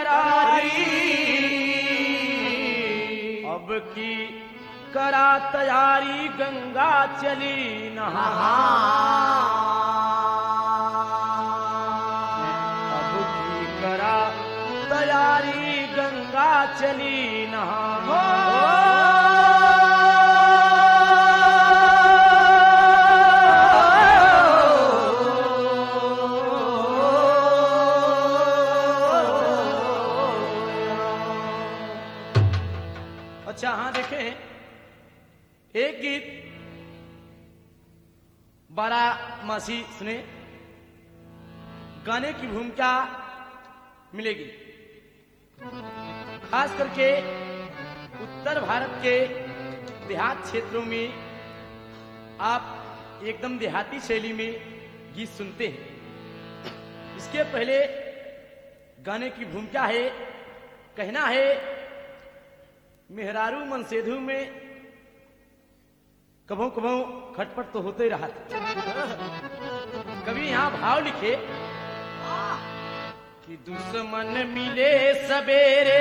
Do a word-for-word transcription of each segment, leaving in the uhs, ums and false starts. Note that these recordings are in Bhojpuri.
करारी, अब की करा तैयारी गंगा चली नहा, अब की करा तैयारी गंगा चली नहा। अच्छा हाँ देखें, एक गीत बारामासी सुने, गाने की भूमिका मिलेगी खास करके उत्तर भारत के देहात क्षेत्रों में। आप एकदम देहाती शैली में गीत सुनते हैं। इसके पहले गाने की भूमिका है, कहना है मेहरारू मनसेधु में कभों कभों खटपट तो होते रहा था। कभी यहां भाव लिखे कि दुश्मन मिले सवेरे,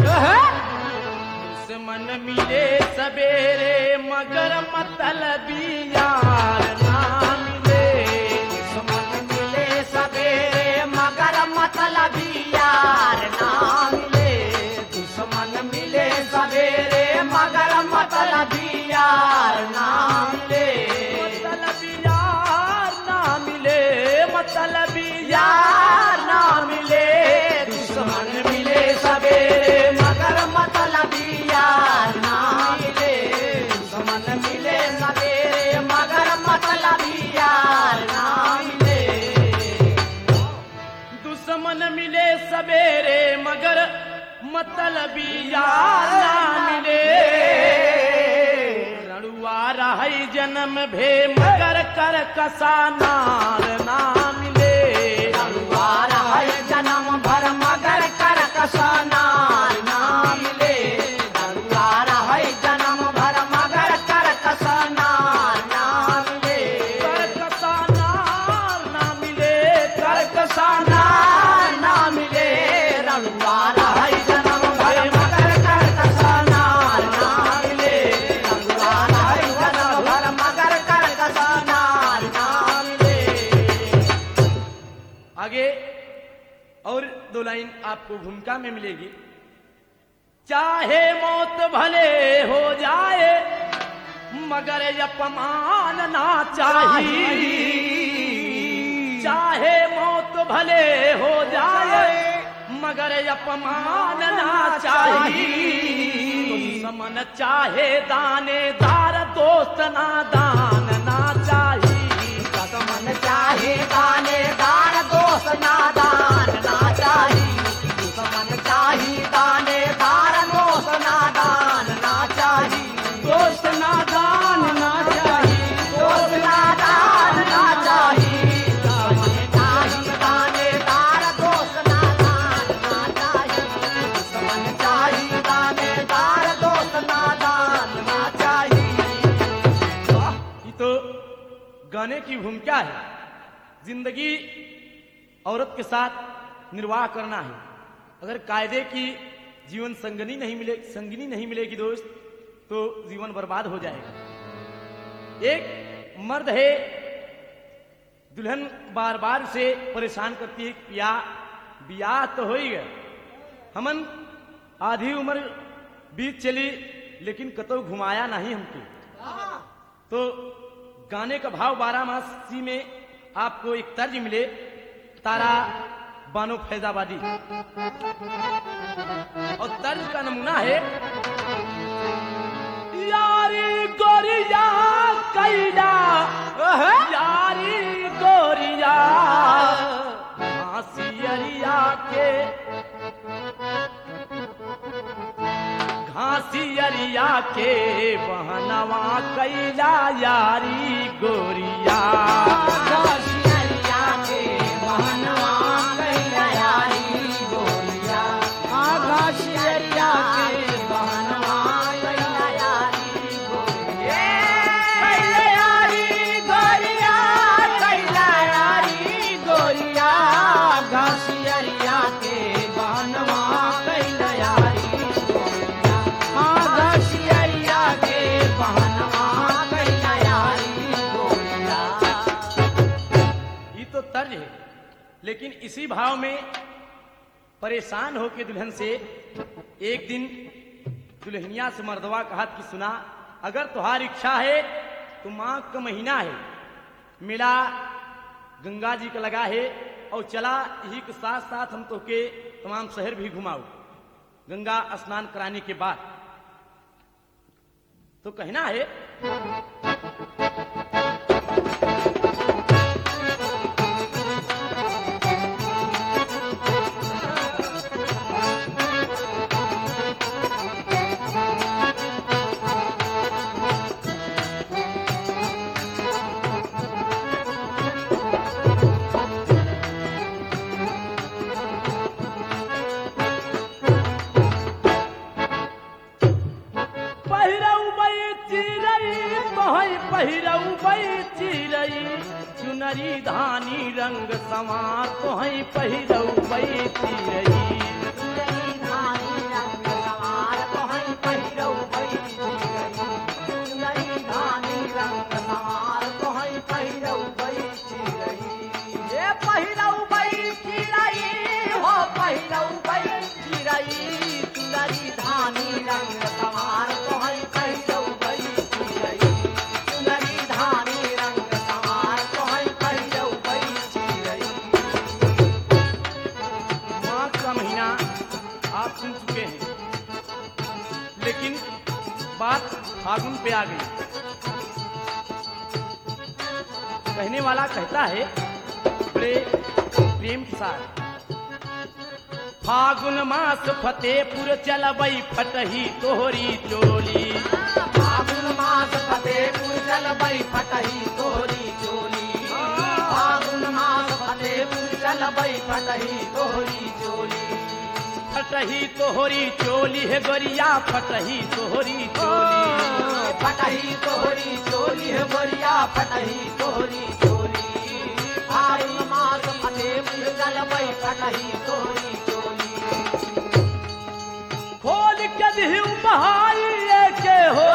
दुश्मन मिले सवेरे मगर मतलबी यार ना मिले, दुश्मन मिले सवेरे मगर मतलबी यार ना मिले, दुश्मन मिले सवेरे मगर मतलबी यार ना मिले, मतलबी यार ना मिले, मतलबी यार ना मिले, दुश्मन मिले सवेरे मगर मतलबी यार ना मिले, दुश्मन मिले सवेरे मगर मतलबी यार ना मिले, दुश्मन मिले सवेरे मगर मतलबी यार ना मिले, रणुआ रही जन्म भे मगर कर कसा नार ना मिले, रणुआ रही जन्म भर मगर कर कसा नार ना मिले, रणुआ रही जन्म भर मगर कर कसा नार ना मिले, कर कसा नार ना मिले, कर कसा नार ना मिले, रणुआ रही आगे और दो लाइन आपको भूमिका में मिलेगी। चाहे मौत भले हो जाए मगर अपमान ना चाहिए, चाहे मौत भले हो जाए मगर अपमान ना चाहिए, समन चाहे दानेदार दोस्त ना दान ना चाहिए, समन चाहे दानेदार दोस्त नादान ना चाहिए, दुश्मन चाही दानेदार दोस्त नादान ना चाहिए, दोस्त नादान ना चाहिए, दोस्त नादान ना चाहिए, दुश्मन चाही दानेदार दोस्त नादान ना चाहिए, दुश्मन चाही दानेदार दोस्त नादान ना चाहिए। ये तो गाने की भूमिका है। जिंदगी औरत के साथ निर्वाह करना है। अगर कायदे की जीवन संगनी नहीं मिले संगनी नहीं मिलेगी दोस्त, तो जीवन बर्बाद हो जाएगा। एक मर्द है, दुल्हन बार बार से परेशान करती है, पिया बियाह तो हो ही गया, हमन आधी उम्र बीत चली लेकिन कतो घुमाया नहीं हमको। तो गाने का भाव बारामासी में आपको एक तर्ज मिले, तारा बानो फैजाबादी, और तर्ज का नमूना है यारी गोरिया कैला, यारी गोरिया घासियरिया के, घासियरिया के बहनवा कैला यारी गोरिया, घासियरिया के बहनवा कैला यारी गोरिया, घासियरिया के बहनवा कैला यारी गोरिया, कैला यारी गोरिया, कैला यारी गोरिया, घासियरिया के बहनवा लेकिन इसी भाव में परेशान होके दुल्हन से एक दिन दुल्हनिया से मर्दवा कहा कि सुना, अगर तुम्हारी इच्छा है तो माघ का महीना है, मेला गंगा जी का लगा है और चला यही के साथ साथ हम तो के तमाम शहर भी घुमाओ गंगा स्नान कराने के बाद। तो कहना है चुनरी धानी रंग समा तोहई पहिरऊ बैठी रही, चुनरी धानी रंग सवार तोहई पहिरऊ बैठी रही, चुनरी धानी रंग सवार तोहई पहिरऊ बैठी रही। ये पहिरऊ बैठी रही हो पहिरऊ बैठी रही, चुनरी धानी रंग सवार तोहई पहिरऊ बैठी रही, चुनरी धानी रंग सवार तोहई पहिरऊ बैठी रही। माघ का महीना आप सुन चुके हैं, लेकिन बात फागुन पे आ गई। कहने वाला कहता है बड़े प्रेम के साथ, फागुन मास फतेहपुर चलबई फटही तोहरी चोली, फागुन मास फतेहपुर चलबई फटही तोहरी चोली, फागुन मास फतेहपुर चलबई फटही तोहरी चोली, फटही तोहरी चोली है गोरिया फटही तोहरी चोली, फटही तोहरी चोली है गोरिया फटही तोहरी चोली, फागुन मास फतेहपुर चलबई फटही तोहरी चोली। खोल के दिहु बहाई के हो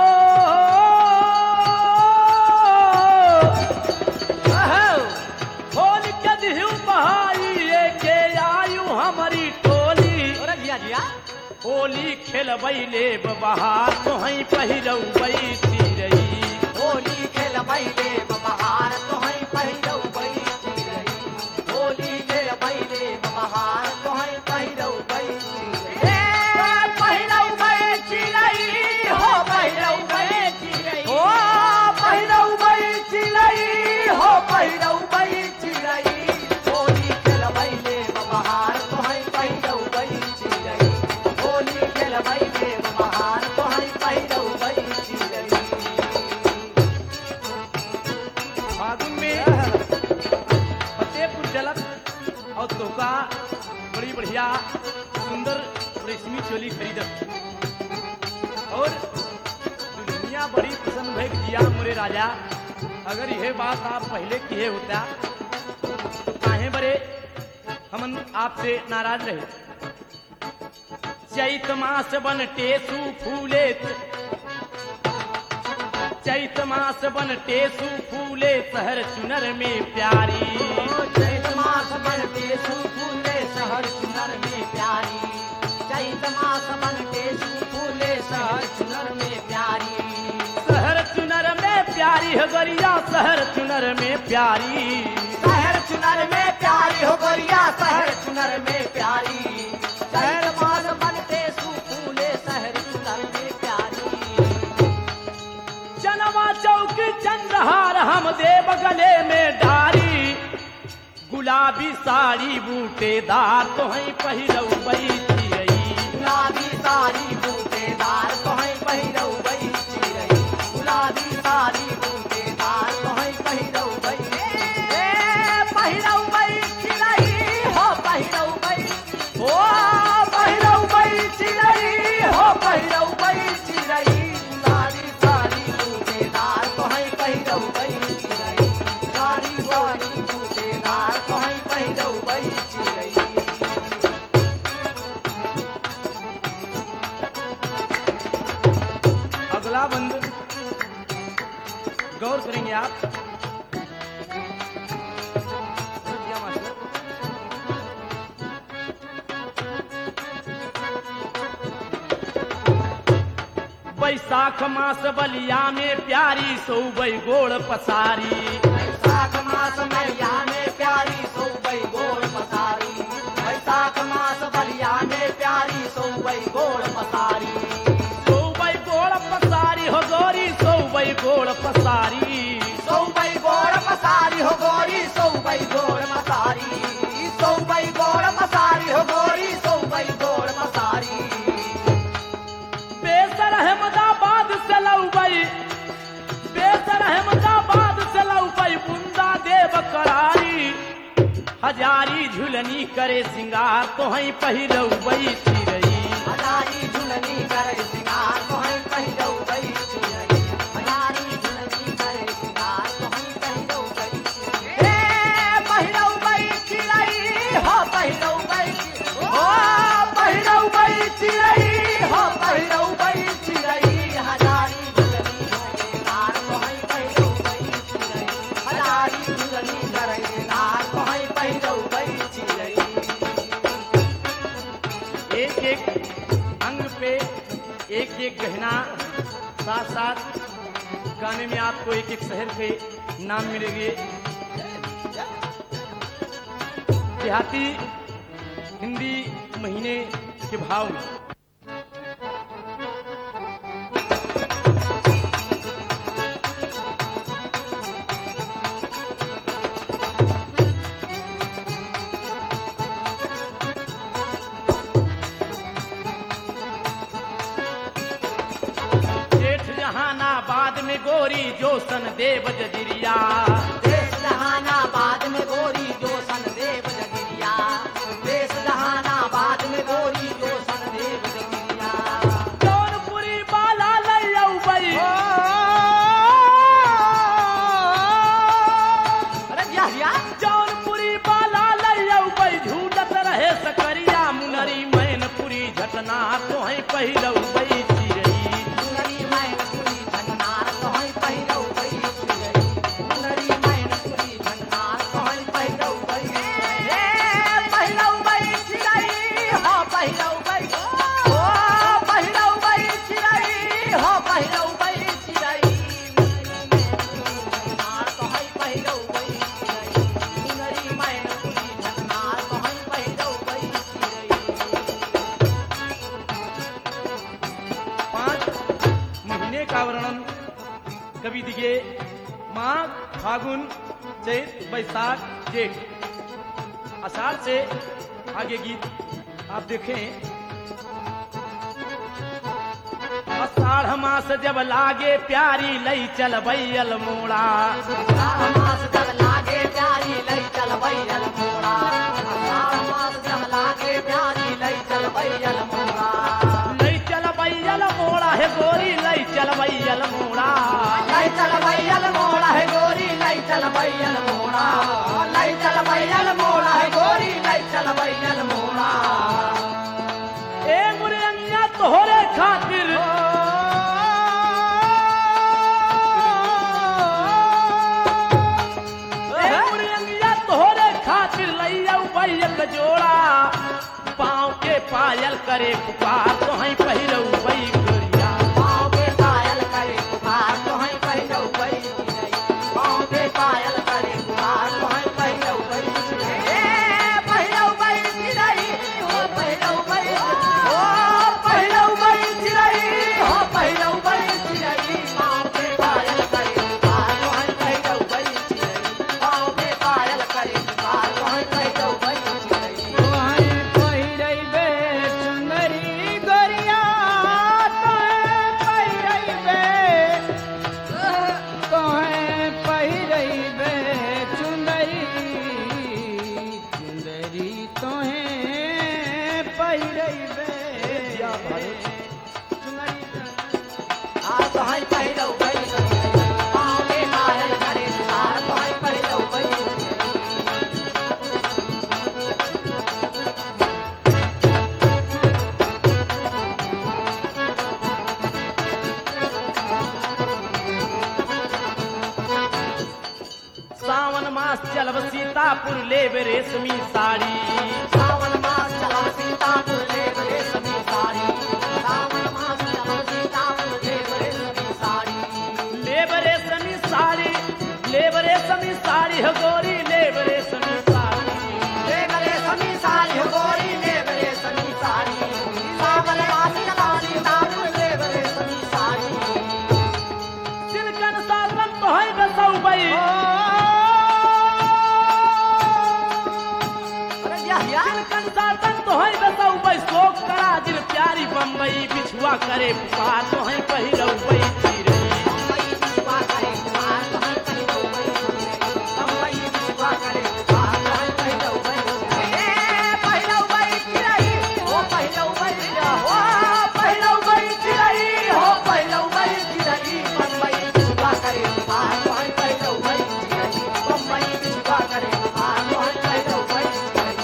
खोल के दिहु बहाई के आयु हमारी टोली, जिया जिया होली खेलबई लेब बहार तोहई पहिरऊ बैठी रही, होली खेलबई लेब बहार तोहई पहिरऊ बैठी रही, होली खेलबई लेब बहार तोहई पहिरऊ बैठी रही। पहिरऊ बैठी रही हो पहिरऊ बैठी रही, हो पहिरऊ बैठी रही हो पहिरऊ बैठी रही, होली खेलबई लेब बहार तोहई पहिरऊ बैठी रही, होली खेलबई लेब बहार तोहई पहिरऊ बैठी रही। फागुन में फतेहपुर चलत और तोहका बड़ी बढ़िया सुंदर रेशमी चोली खरीदत और दुनिया बड़ी पसंद भई किया मोरे राजा। अगर यह बात आप पहले किए होता तो काहे बरे हमन आपसे नाराज रहे। चैत मास बन टेसू फूले, चैत मास बन टेसू फूले शहर चुनर में प्यारी, चैत मास बनते फूले शहर चुनर में प्यारी, चैत मास बनते फूले शहर चुनर में प्यारी, शहर चुनर में प्यारी हो गोरिया शहर चुनर में प्यारी, शहर चुनर में प्यारी हो गोरिया शहर चुनर में प्यारी, चैत मास बनते फूले शहर चुनर में प्यारी। चनवा चौक चंद्रहार हम देव गले में डारी, गुलाबी साड़ी बूटेदार तोहई पहिरऊ बैठी रही, गुलाबी साड़ी बूटेदार तोहई पहिरऊ बैठी रही, गुलाबी साड़ी बूटेदार तोहई पहिरऊ बैठी रही, पहिरऊ बैठी रही हो पहिरऊ बैठी हो पहिरऊ बैठी रही हो पहिरऊ बैठी रही, गुलाबी साड़ी बूटेदार तोहई पहिरऊ बैठी रही, गुलाबी साड़ी बूटेदार तोहई पहिरऊ बैठी रही। अगला बंद गौर करेंगे आप। क्या मास्टर? बैसाख मास बलिया में प्यारी सौबई गोड़ पसारी। बैसाख मास बलिया में प्यारी सौबई गोड़ पसारी। बैसाख मास बलिया में प्यारी सौबई गोड़ पसारी। सौबई गोड़ पसारी हो गोरी सौबई गोड़ पसारी। सौबई गोड़ पसारी हो गोरी सौबई गोड़ पसारी। सौबई गोड़ पसारी हो गोरी सौबई गोड़ पसारी। बेसर अहमदाबाद से लौबई बेसर अहमदाबाद से लौबई बुंदा देव करारी। हजारी झुलनी करे सिंगार तो हई पहिरौबई चिरई। हजारी झुलनी करे सिंगार तो हई पहिरौबई चिरई। हजारी झुलनी करे सिंगार तो हई पहिरौबई चिरई। ए पहिरौबई चिरई हो पहिरौबई हो पहिरौबई चिरई हो पहिरौबई चिरई। हजारी झुलनी करे सिंगार तो हई पहिरौबई चिरई। हजारी झुलनी करे सिंगार तो हई पहिरौबई चिरई। एक एक अंग पे एक एक गहना, साथ साथ गाने में आपको एक एक शहर के नाम मिलेंगे। देहाती हिंदी महीने के भाव में जहानाबाद में गोरी जोसन देव जजिरिया। देश जहानाबाद में गोरी जोसन देव जजिरिया। देश जहानाबाद में गोरी जोसन देव जजिरिया। जौनपुरी बाला लौबई अरे क्या क्या जौनपुरी बाला लौबई झूलत रहे सकरिया। मुनरी मैनपुरी झटना तो है पहिरौबई चिरई। मुनरी मैनपुरी झटना तो हई पहिरौबई चिरई। मुनरी मैनपुरी झटना तो हई पहिरौबई चिरई। ए पहिरौबई चिरई हो पहिरौबई हो पहिरौबई चिरई हो पहिरौबई चिरई। झटना तो हई पहिरौबई चिरई। मुनरी मैनपुरी झटना तो हई पहिरौबई चिरई। पांच महीने का वर्णन कवि दिए। माघ फागुन चैत बैसाख जेठ आषाढ़ से आगे गीत आप देखें। आषाढ़ मास जब लागे प्यारी लई चल बैल मोड़ा। आषाढ़ मास जब लागे प्यारी लई चल बैल मोड़ा। आषाढ़ मास जब लागे प्यारी लई चल बैल मोड़ा। लई चल बैल मोड़ा है गोरी लई चल बैल मोड़ा। लई चल बैल मोड़ा है गोरी लई चल बैल मोड़ा। लई चल बैल मोड़ा है गोरी लई चल बैल मोड़ा। ए मुरैया तोहरे खातिर ए मुरैया तोहरे खातिर लई लौबई एक जोड़ा। पाँव के पायल करे पुकार तो हई पहिरौबई गोरिया। पाँव के पायल करे पुकार तो हई पहिरौबई चिरई। पाँव के पायल करे पुकार तो हई पहिरौबई चिरई। ए पहिरौबई चिरई हो पहिरौबई हो पहिरौबई चिरई हो पहिरौबई चिरई। पाँव के पायल करे पुकार तो हई पहिरौबई चिरई। पाँव के पायल करे पुकार तो हई पहिरौबई चिरई। तो हई पहिरौबई चिरई। पाँव के पायल करे पुकार तो हई पहिरौबई चिरई। सावन मास चलब सीतापुर लेब रेशमी साड़ी। सावन मास चला सीतापुर ले रेशमी साड़ी। सावन मास चला सीतापुर ले करे पुकार तो है पहिरऊ बई चिरई बम्बई बिछुआ करे पुकार तो है पहिरऊ बई चिरई बम्बई बिछुआ करे पुकार तो है पहिरऊ बई चिरई ए पहिरऊ बई चिरई हो पहिरऊ बई चिरई हो पहिरऊ बई चिरई हो पहिरऊ बई चिरई बम्बई बिछुआ करे पुकार तो है पहिरऊ बई चिरई बम्बई बिछुआ करे पुकार तो है पहिरऊ बई चिरई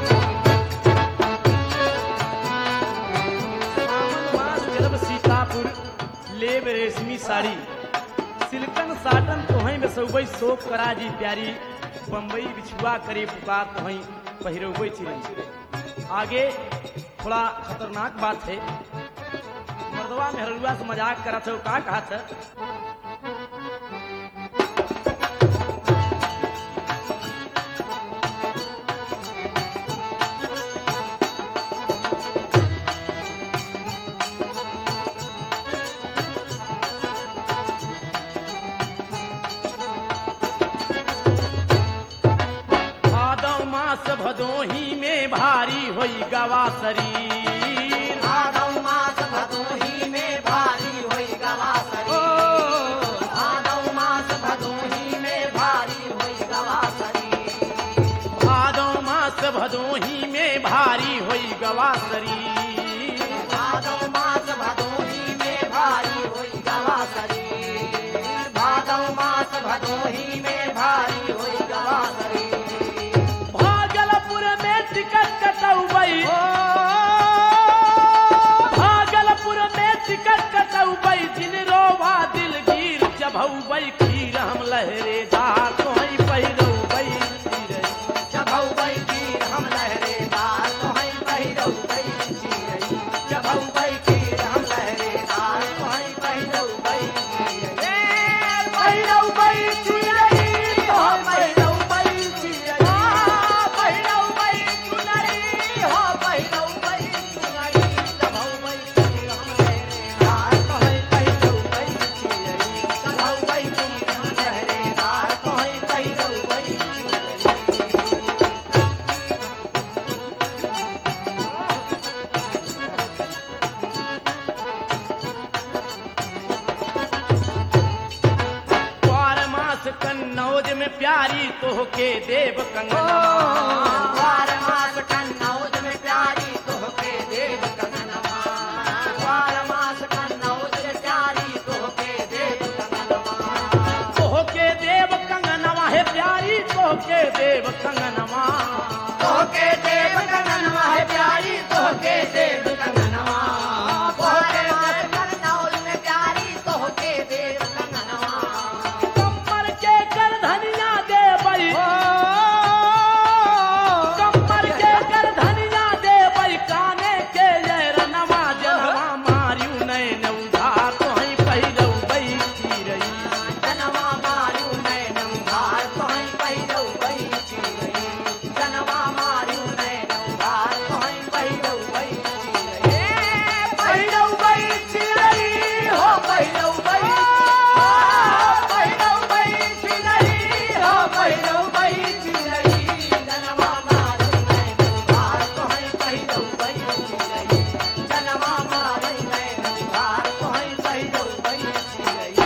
मास गलब सीतापुर लेब रेशमी साड़ी सिल्कन साटन तोहई में सौबई शोक कराजी प्यारी बम्बई बिछुआ करे पुकार तोहई पहिरौबई चिरई। आगे थोड़ा खतरनाक बात है। मर्दवा मेहरुआ से मजाक करा था का कहा था भदोही में भारी होई गवा शरीर भादौ मास भदोही में भारी होई गवा शरीर भादौ मास भदोही में भारी होई गवा शरीर भादो मास भदोही में भारी होई गवा शरीर भादौ मास भदोही में भारी होई गवा शरीर भादौ मास भदोही में भारी होई गवा शरीर टिकट कटौबई भागलपुर में टिकट कटौबई दिन रोवा दिलगीर चबौबई खीर हम लहरेदार तोहई पहिरौबई चिरई चबौबई खीर हम लहरेदार तोहई पहिरौबई चिरई चबौबई खीर हम लहरेदार तोहई पहिरौबई चिरई ए पहिरौबई चिरई हो पहिरौबई चिरई पहिरौबई चुनरी हो पहिरौबई चुनरी चबौबई खीर हम लहरेदार तोहई पहिरौबई चिरई चबौबई खीर हम लहरेदार तोहई पहिरौबई चिरई द्वार मास कन्नौज में प्यारी तोहके देव कंगना द्वार मास कन्नौज में प्यारी तोहके देव कंगनवा द्वार मास कन्नौज में प्यारी तोहके देव कंगनवा तोहके देव कंगनवा है प्यारी तोहके देव कंगनवा तोहके देव कंगनवा है प्यारी तोहके देव कंगनवा तोहके मास कन्नौज में प्यारी तोहके देव कंगनवा कमर के कर धनिया देबई कमर के कर धनिया देबई काने के ये रनवा जनवा मारियू नैन उधार तोहई पहिरौबई चिरई जनवा मारियू नैन उधार तोहई पहिरौबई चिरई जनवा मारियू नैन उधार तोहई पहिरौबई चिरई ए पहिरौबई चिरई हो पहिरौबई पहिरौबई चिरई हो पहिरौबई चिरई जनवा मारियू नैन उधार तोहई पहिरौबई चिरई जनवा मारियू नैन उधार तोहई पहिरौबई चिरई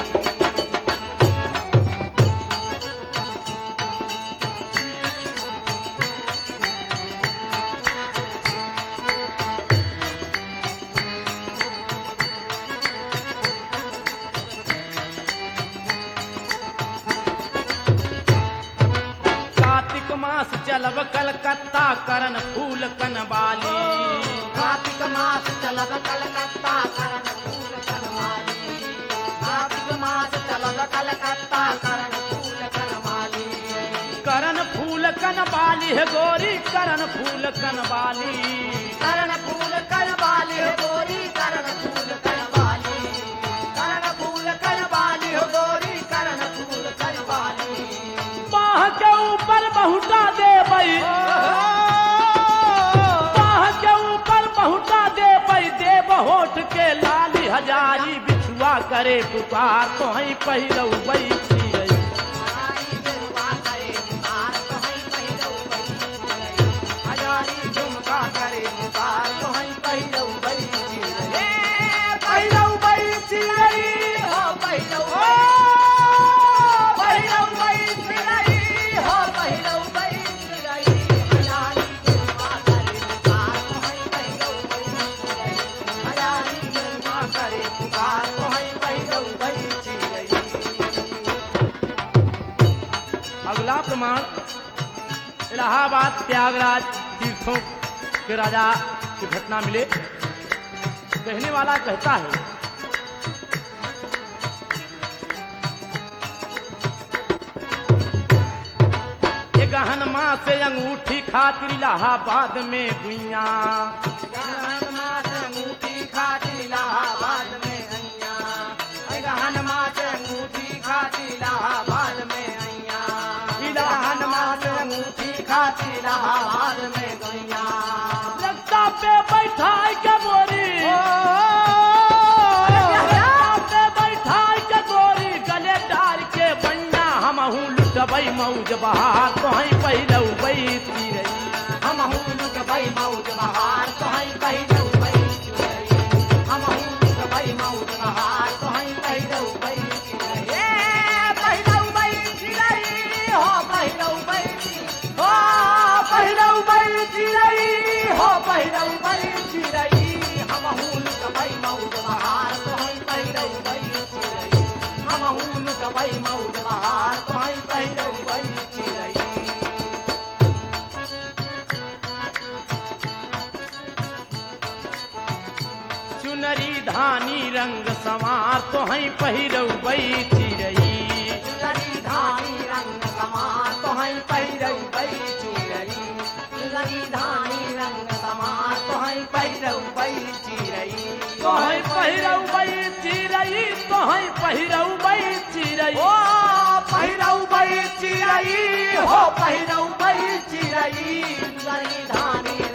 कार्तिक मास चलब कलकत्ता करन फूल कनबाली कार्तिक मास चलब कलकत्ता करन फूल कनवाली कार्तिक मास चलब कलकत्ता करन फूल कनवाली करन फूल कनबाली है गोरी करन फूल कनबाली करन फूल कनवाली हो गोरी करन फूल कनवाली करन फूल कनवाली हो गोरी करन फूल कनवाली बाह के ऊपर बहुटा देबई बाह के ऊपर बहुटा देबई देव होठ के लाली हजारी बिछुआ करे पुकार तोहई पहिरौबई चिरई हजारी झुमका करे पुकार तोहई पहिरौबई चिरई हजारी झुमका करे पुकार तोहई पहिरौबई चिरई प्रमाण इलाहाबाद प्रयागराज तीर्थों के राजा की घटना मिले। कहने वाला कहता है ये गहन माँ से अंगूठी खातिर इलाहाबाद में गुइया, गहन माँ से अंगूठी खातिर इलाहाबाद में गैया, गहन माँ से अंगूठी खातिर इलाहाबाद में गैया, गहन माँ से अंगूठी खातिर इलाहाबाद में गैया। रस्ता पे बैठा के गोरी, रस्ता पे बैठा के गोरी, गले डाल के बन्ना हमहू लुटबई मौज बहार तोहई पहिरौबई चिरई, हमहू लुटबई मौज बहार तोहई पहिरौबई चिरई, हमहू लुटबई मौज बहार तोहई पहिरौबई चिरई। ए पहिरौबई चिरई हो पहिरौबई हो पहिरौबई चिरई हो पहिरौबई चिरई, हमहू लुटबई मौज बहार तोहई पहिरौबई चिरई, हमहू लुटबई मौज बहार तोहई पहिरौबई चिरई। चुनरी धानी रंग संवार तोहई पहिरौबई चिरई, चुनरी धानी रंग समान तोहई पहिरौबई चिरई, चुनरी धानी रंग समान तोहई पहिरौबई चिरई, तोहई पहिरौबई चिरई, तोहई पहिरौबई चिरई, ओ पहिरौबई चिरई हो पहिरौबई चिरई, चुनरी धानी